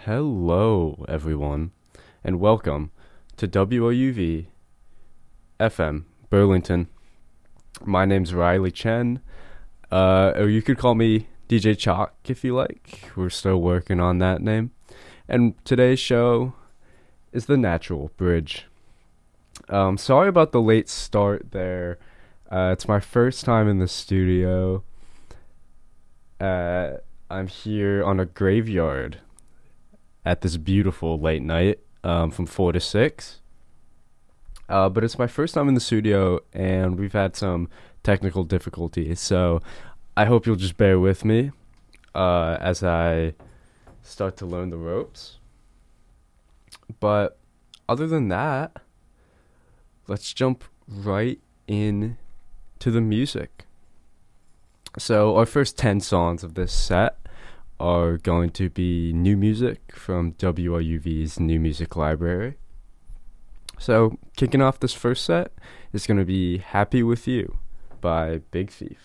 Hello, everyone, and welcome to WOUV FM Burlington. My name's Riley Chen, or you could call me DJ Chalk if you like. We're still working on that name. And today's show is The Natural Bridge. Sorry about the late start there. It's my first time in the studio. I'm here on a graveyard at this beautiful late night from 4 to 6. But it's my first time in the studio, and we've had some technical difficulties, so I hope you'll just bear with me as I start to learn the ropes. But other than that, let's jump right in to the music. So our first 10 songs of this set are going to be new music from WRUV's New Music Library. So, kicking off this first set is going to be Happy With You by Big Thief.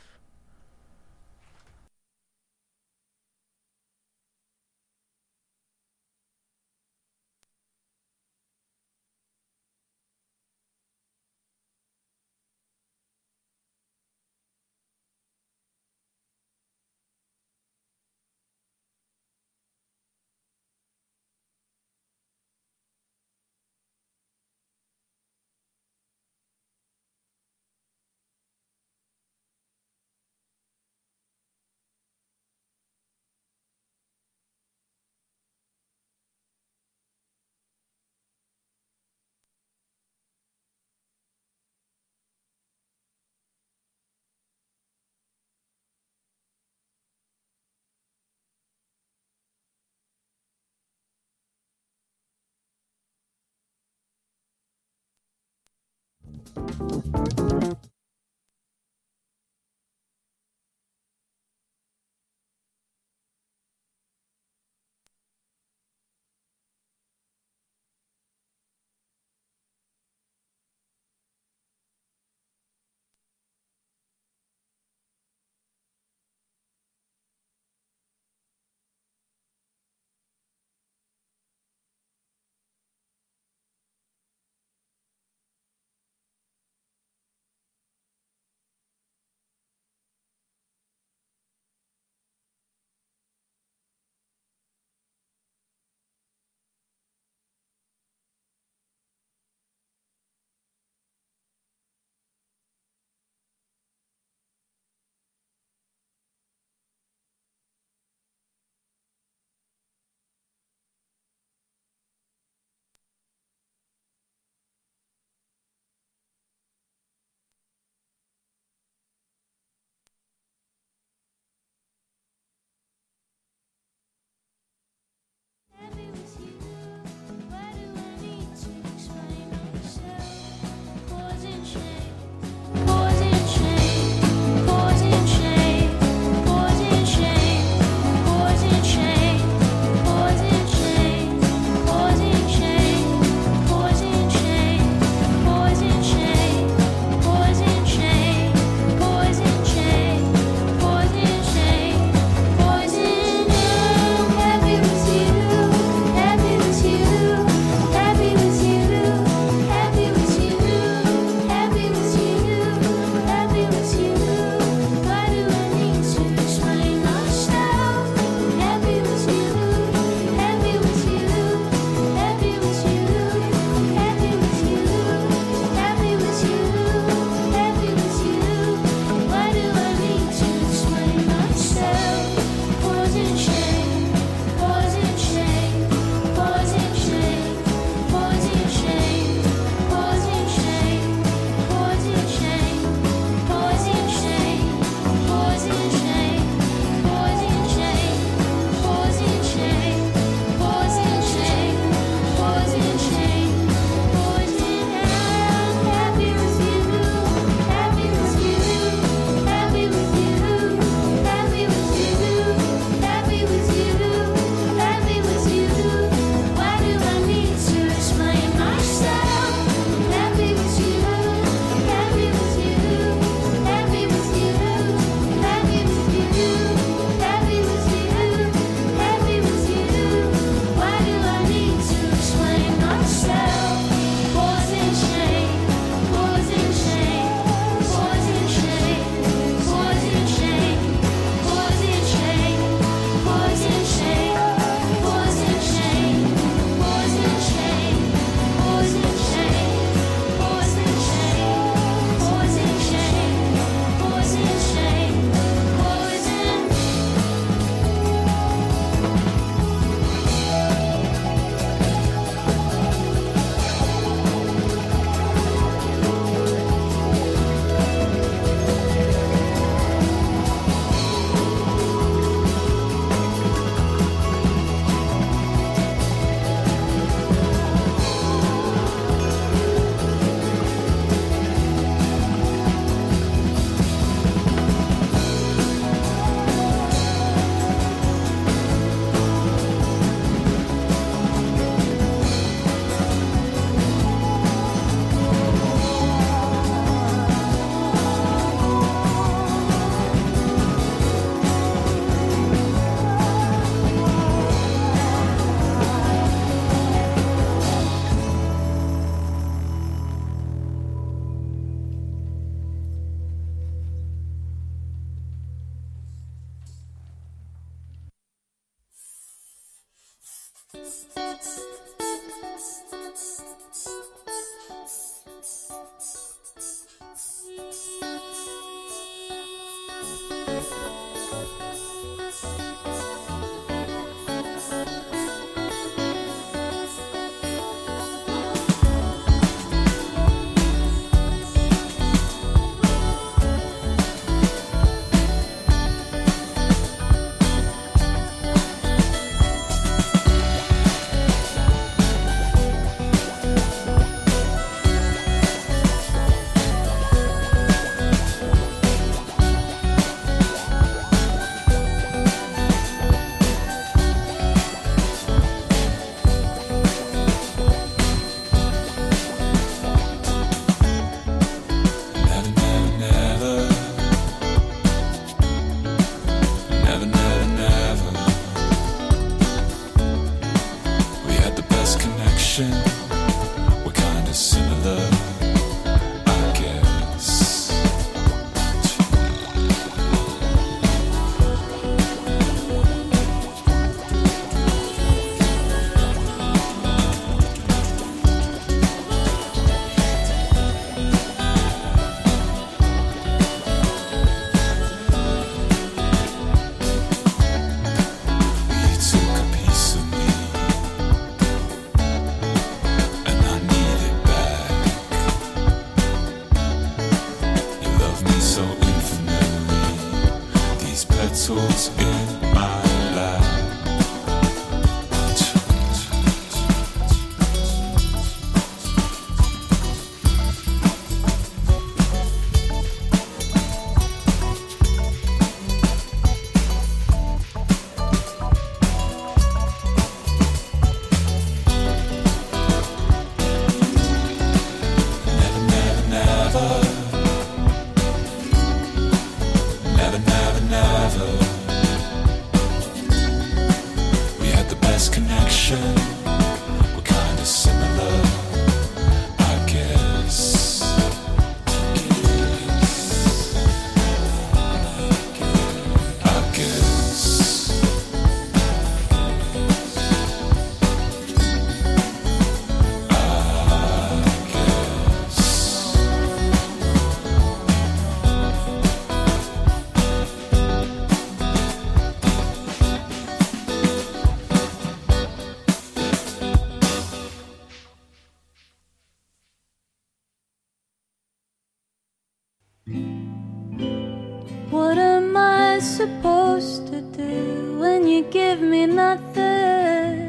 What am I supposed to do when you give me nothing?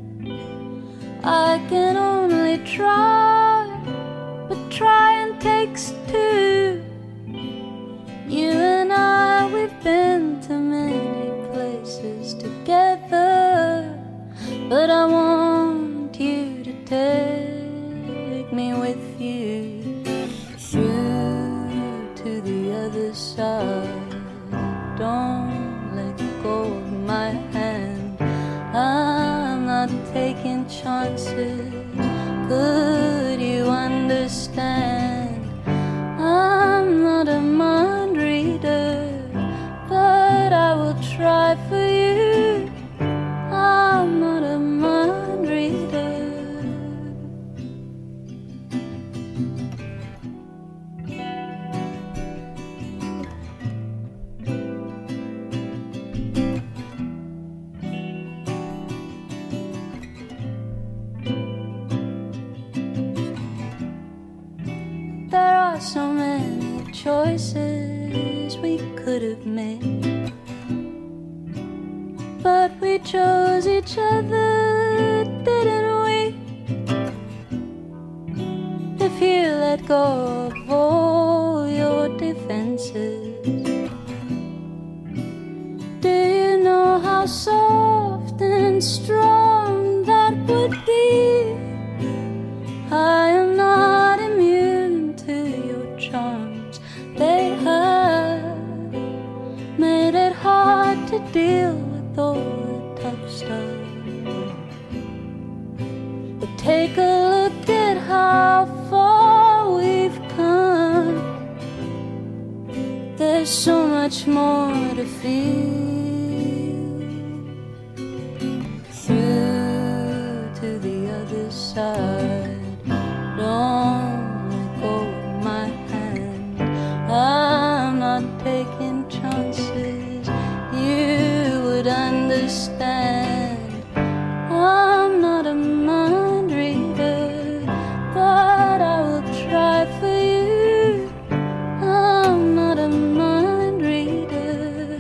I can only try, but trying takes two. You and I, we've been to many places together, but I want you to take me with you through to the other side. Don't let go of my hand. I'm not taking chances. Could you understand? I'm not a mind reader, but I will try for you. I'm not a mind reader. There are so many choices we could have made, but we chose each other, didn't we? If you let go of all your defenses, do you know how soft and strong that would be? I am not immune to your charms. They have made it hard to deal with all the tough stuff. But take a look at how far we've come. There's so much more to feel. Through side. Don't let go of my hand. I'm not taking chances. You would understand. I'm not a mind reader, but I will try for you. I'm not a mind reader.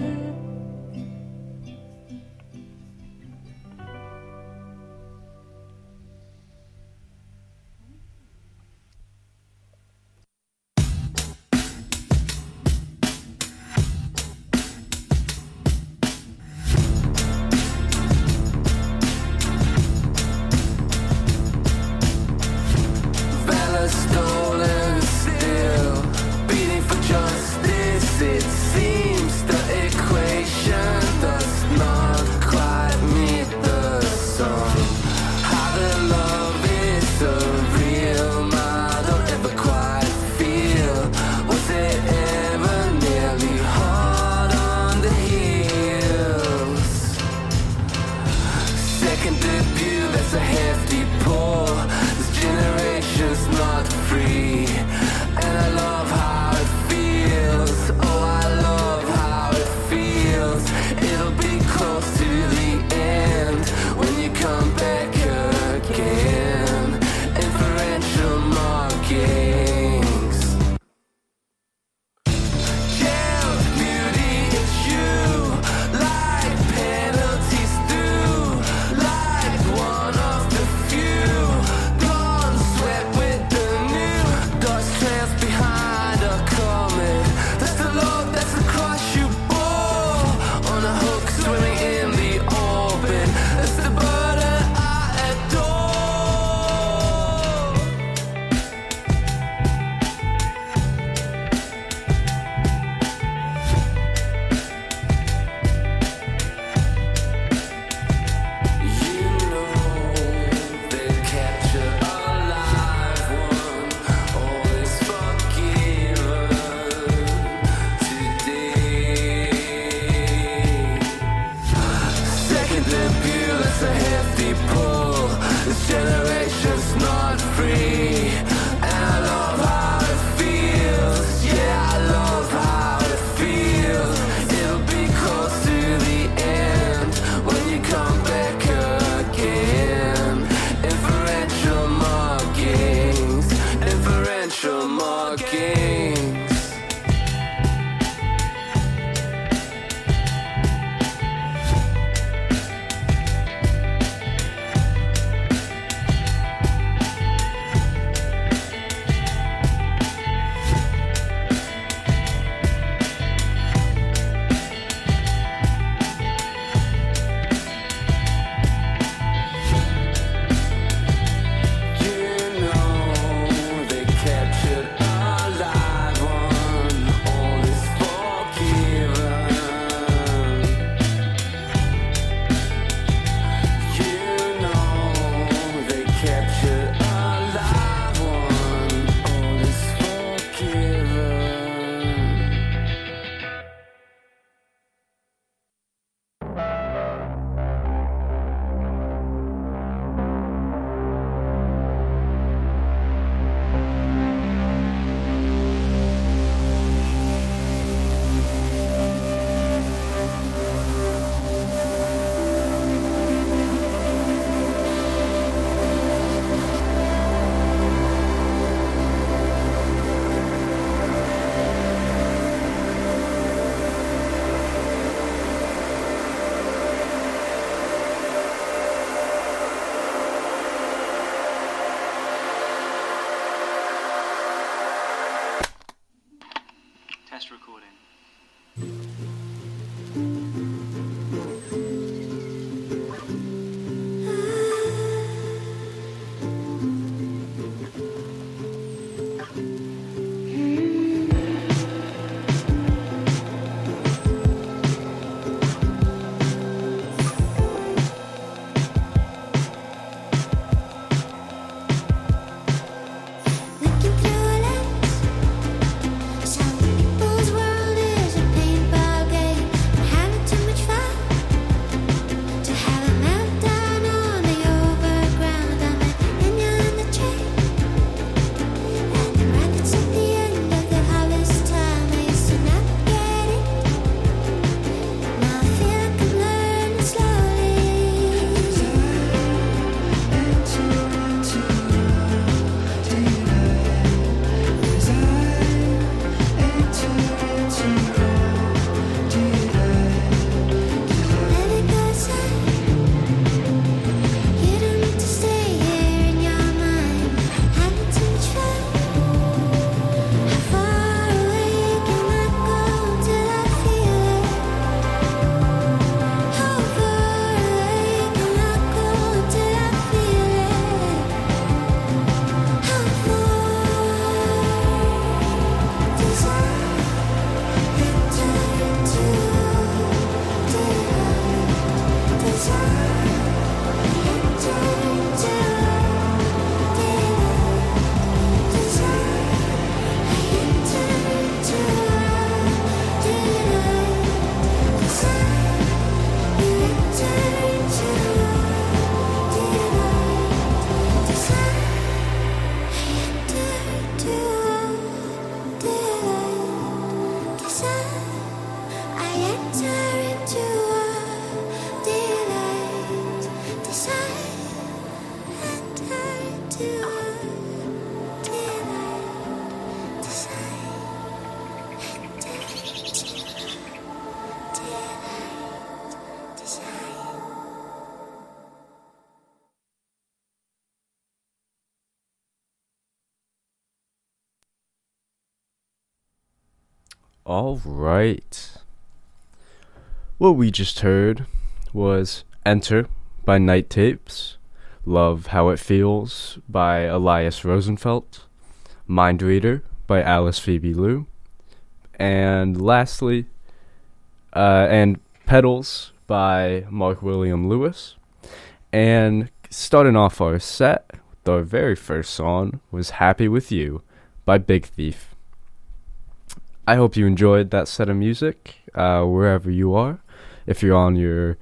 All right. What we just heard was Enter by Night Tapes, Love How It Feels by Elias Rosenfeld, Mind Reader by Alice Phoebe Lou, and lastly, and Petals by Mark William Lewis. And starting off our set, the very first song was Happy With You by Big Thief. I hope you enjoyed that set of music, wherever you are. If you're on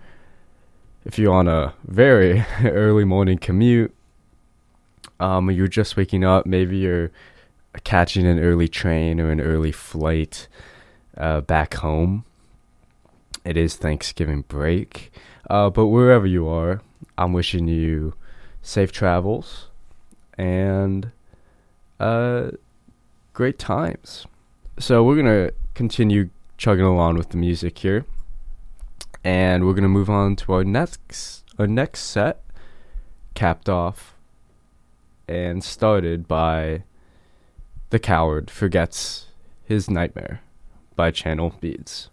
a very early morning commute, you're just waking up, maybe you're catching an early train or an early flight back home. It is Thanksgiving break, but wherever you are, I'm wishing you safe travels and great times. So we're gonna continue chugging along with the music here, and we're gonna move on to our next set, capped off and started by The Coward Forgets His Nightmare by Channel Beads.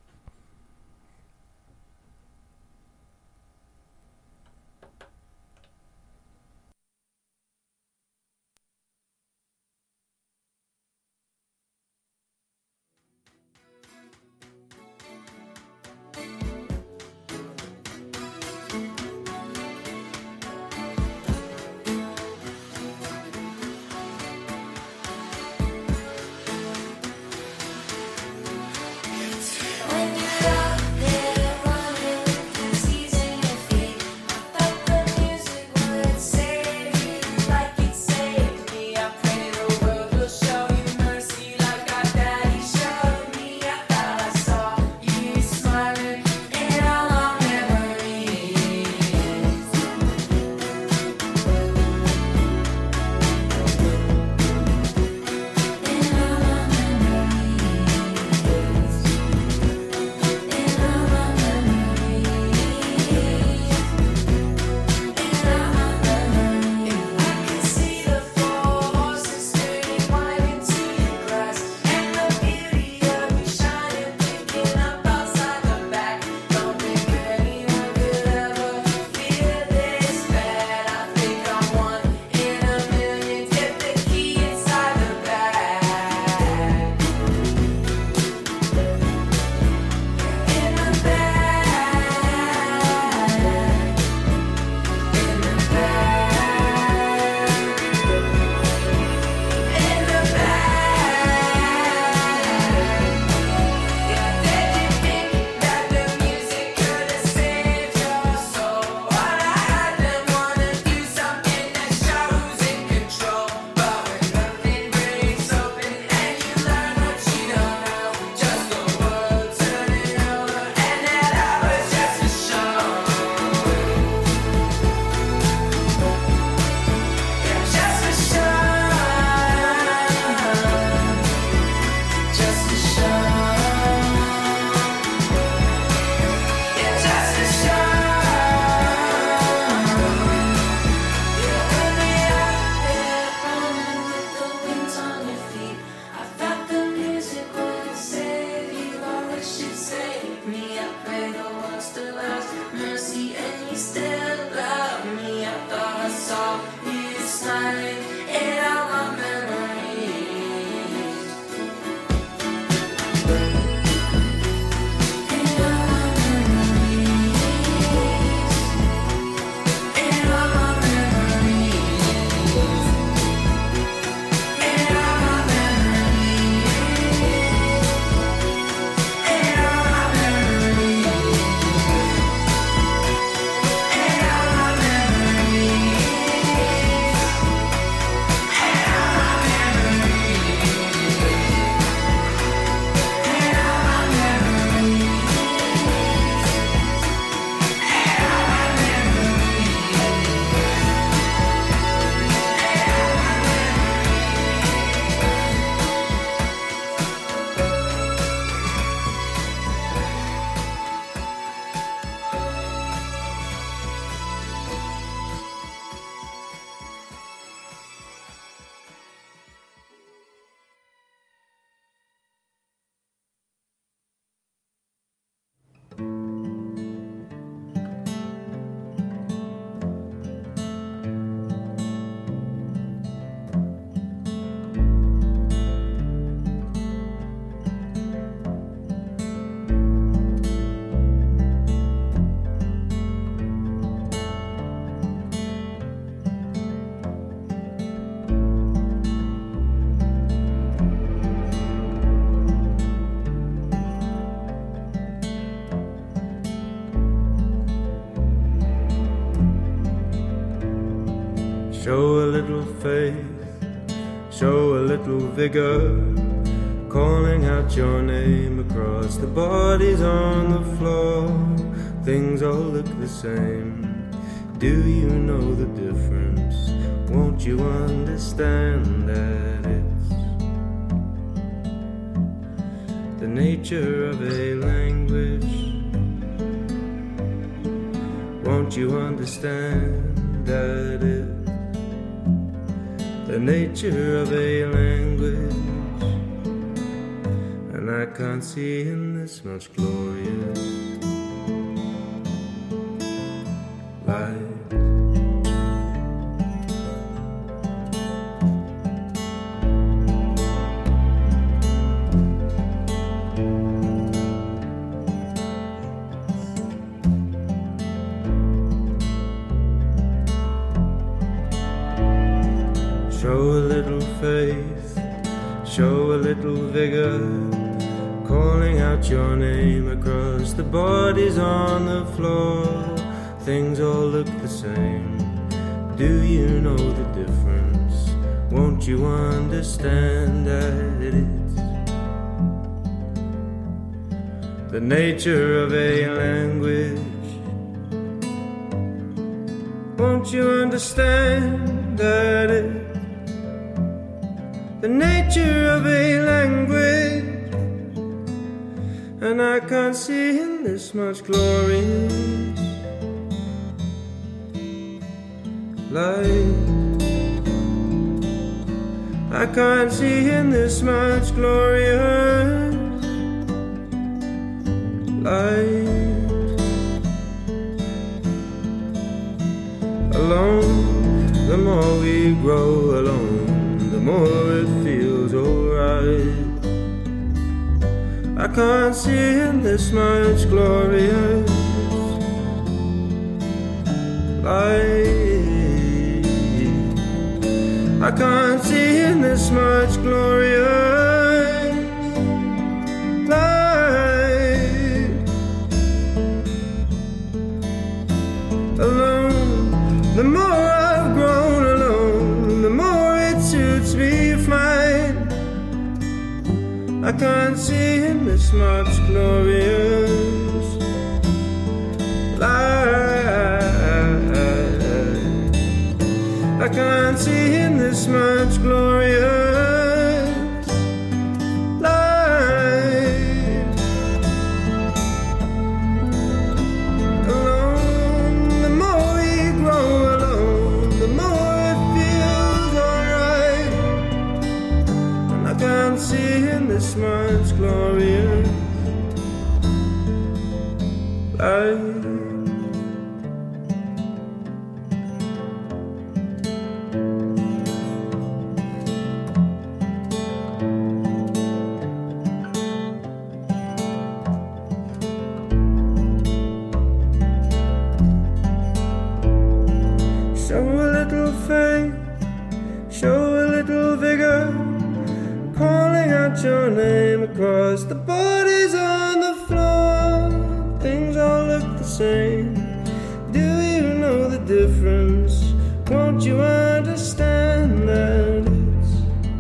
Show a little faith, show a little vigor, calling out your name across the bodies on the floor. Things all look the same. Do you know the difference? Won't you understand that it's the nature of a language? Won't you understand that it's the nature of a language? And I can't see in this much glorious light. Show a little faith, show a little vigor, calling out your name across the bodies on the floor. Things all look the same. Do you know the difference? Won't you understand that it's the nature of a language? Won't you understand that it's the nature of a language? And I can't see in this much glorious light. I can't see in this much glorious light. Alone, the more we grow alone, the more it feels alright. I can't see in this much glorious light. I can't see in this much glorious light. Alone, the more I've grown alone, the more it suits me fine. I can't see in this much glorious light. I can't see in this much glorious light. Alone, the more we grow alone, the more it feels alright. And I can't see in this much glorious light. Show a little faith, show a little vigor, calling out your name across the bodies on the floor. Things all look the same. Do you know the difference? Won't you understand that it's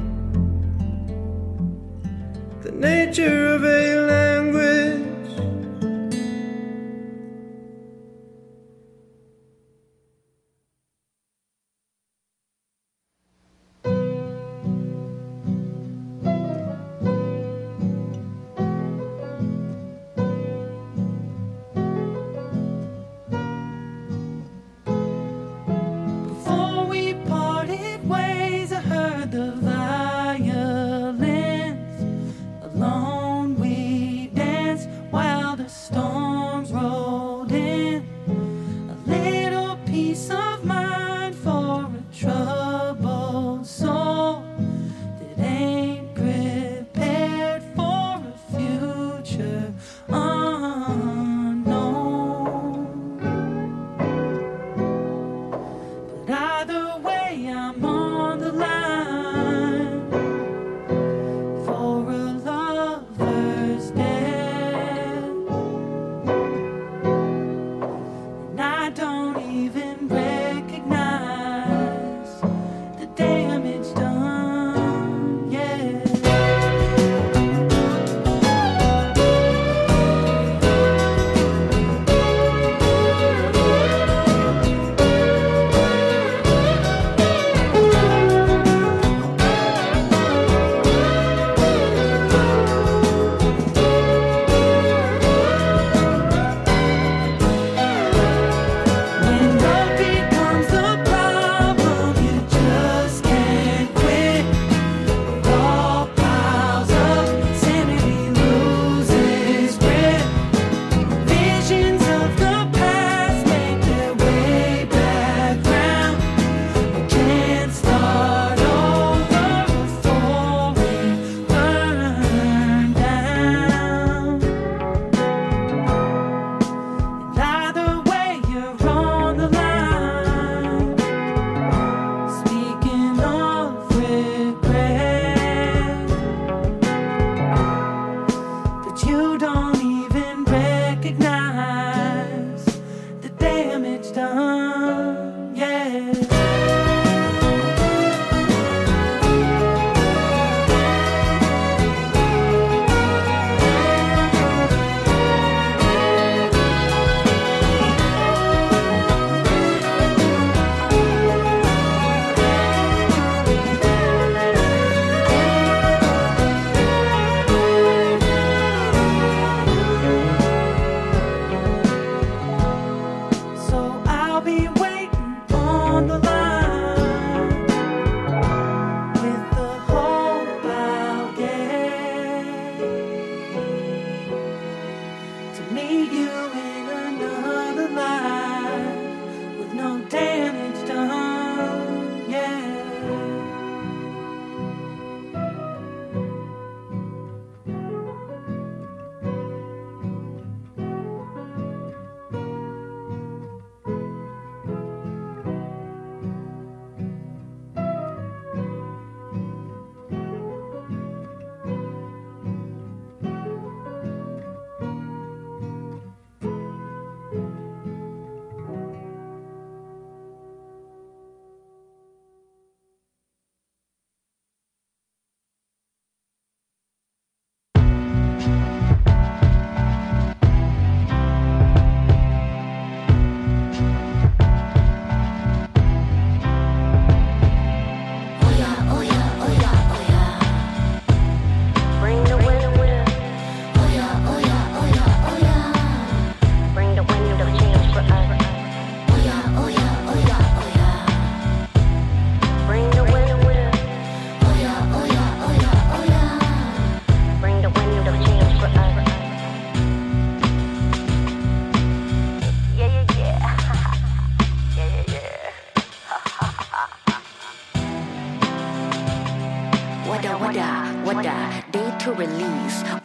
the nature of a language?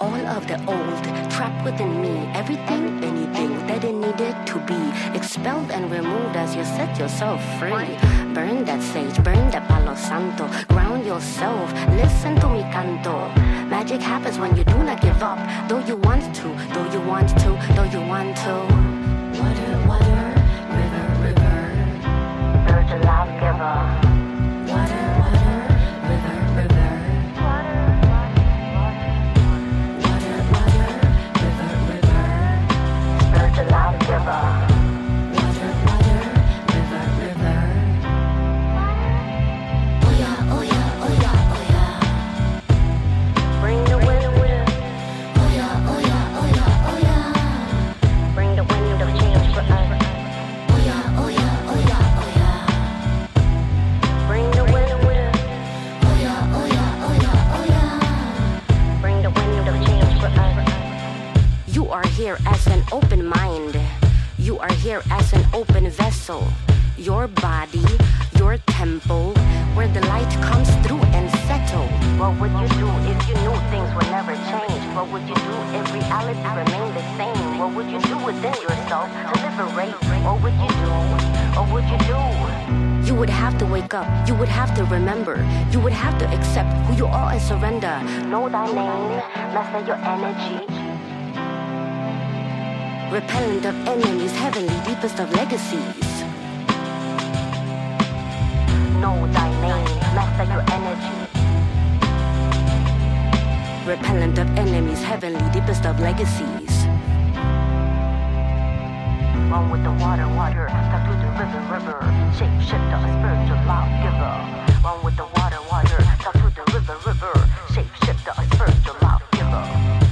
all of the old trapped within me. Everything, anything that it needed to be expelled and removed as you set yourself free. Burn that sage, burn that palo santo. Ground yourself, listen to me canto. Magic happens when you do not give up. Though you want to, though you want to, though you want to. Water, water, river, river. Spiritual life giver. Water, water, river, river. Water, water, water, river, river. Spiritual life giver. Water, water, river, river. Oh yeah, oh yeah, oh yeah, oh yeah. Bring the wind, wind. Oh yeah, oh yeah, oh yeah, oh yeah. Bring the wind of change for us. Oh yeah, oh yeah, oh yeah, oh yeah. Bring the wind, wind. Oh yeah, oh yeah, oh yeah, oh yeah. Bring the wind of change for us. You are here as an open mind. You are here as an open vessel. Your body, your temple, where the light comes through and settle. What would you do if you knew things would never change? What would you do if reality remained the same? What would you do within yourself to liberate? What would you do? What would you do? You would have to wake up. You would have to remember. You would have to accept who you are and surrender. Know thy name, master your energy. Repellent of enemies, heavenly, deepest of legacies. Know thy name, master your energy. Repellent of enemies, heavenly, deepest of legacies. One with the water, water, talk to the river, river. Shape shifter, spiritual life giver. One with the water, water, talk to the river, river. Shape shifter, spiritual life giver.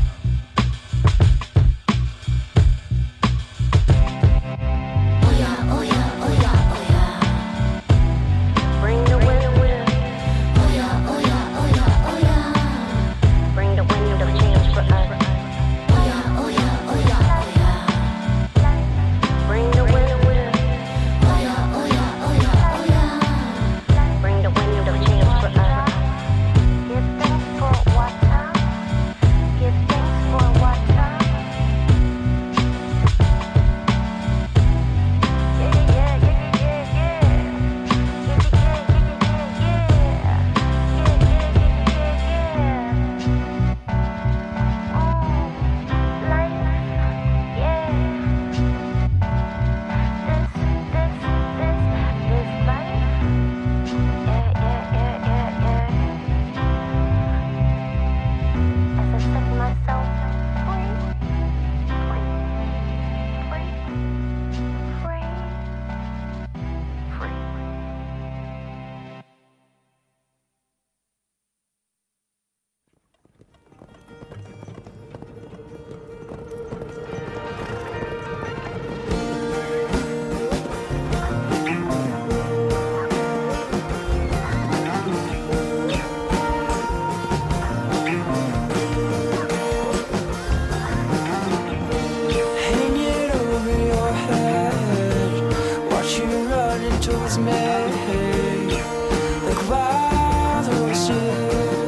Oh yeah, oh yeah, oh yeah, oh yeah. Bring the wind, wind. Oh yeah, oh yeah, oh yeah, oh yeah. Bring the wind of change for us. Oh yeah, oh yeah, oh yeah, oh yeah. Bring the wind, wind. Oh yeah, oh yeah, oh yeah, oh yeah. Bring the wind of change for us. Give thanks for water. Give thanks for water. Yeah, yeah, yeah, yeah, yeah. Yeah, yeah, yeah, yeah, yeah, yeah, yeah, yeah. Hang it over your head. Watch you running towards me like wild horses.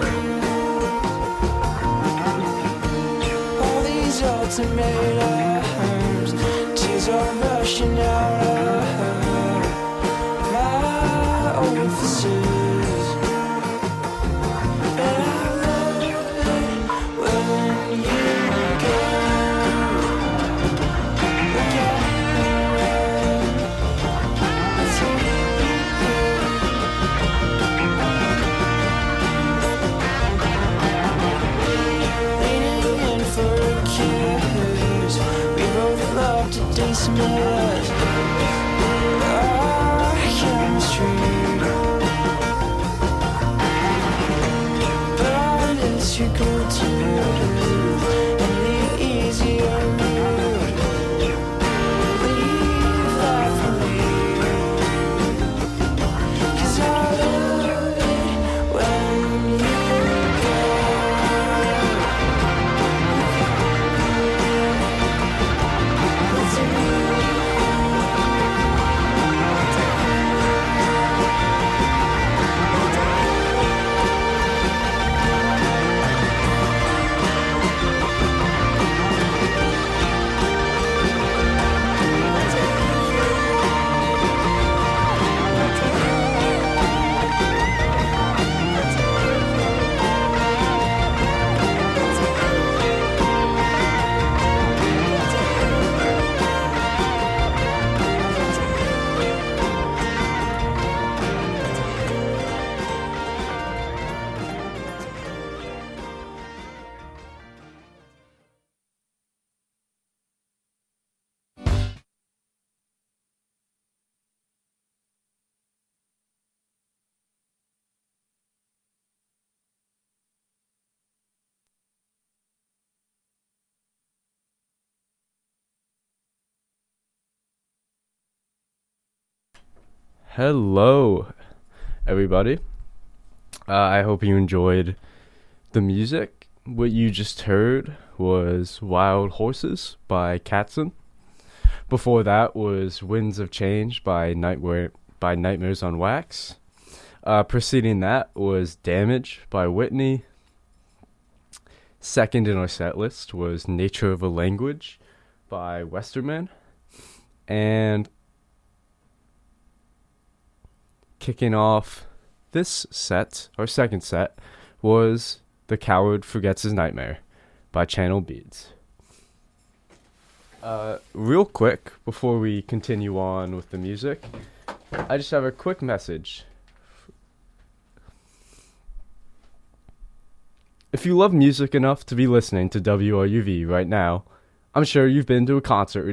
All these ultimatums, tears are rushing out of my orifices. And I love it when you go. Leaning in for a kiss, we both love to dismiss our chemistry. But on this you go to, and the easier route. Leave that for me, 'cause I love it when you go. Hello, everybody. I hope you enjoyed the music. What you just heard was Wild Horses by Katzen. Before that was Winds of Change by Nightmares on Wax. Preceding that was Damage by Whitney. Second in our set list was Nature of a Language by Westerman. And kicking off this set, our second set, was The Coward Forgets His Nightmare by Channel Beats. Real quick, before we continue on with the music, I just have a quick message. If you love music enough to be listening to WRUV right now, I'm sure you've been to a concert or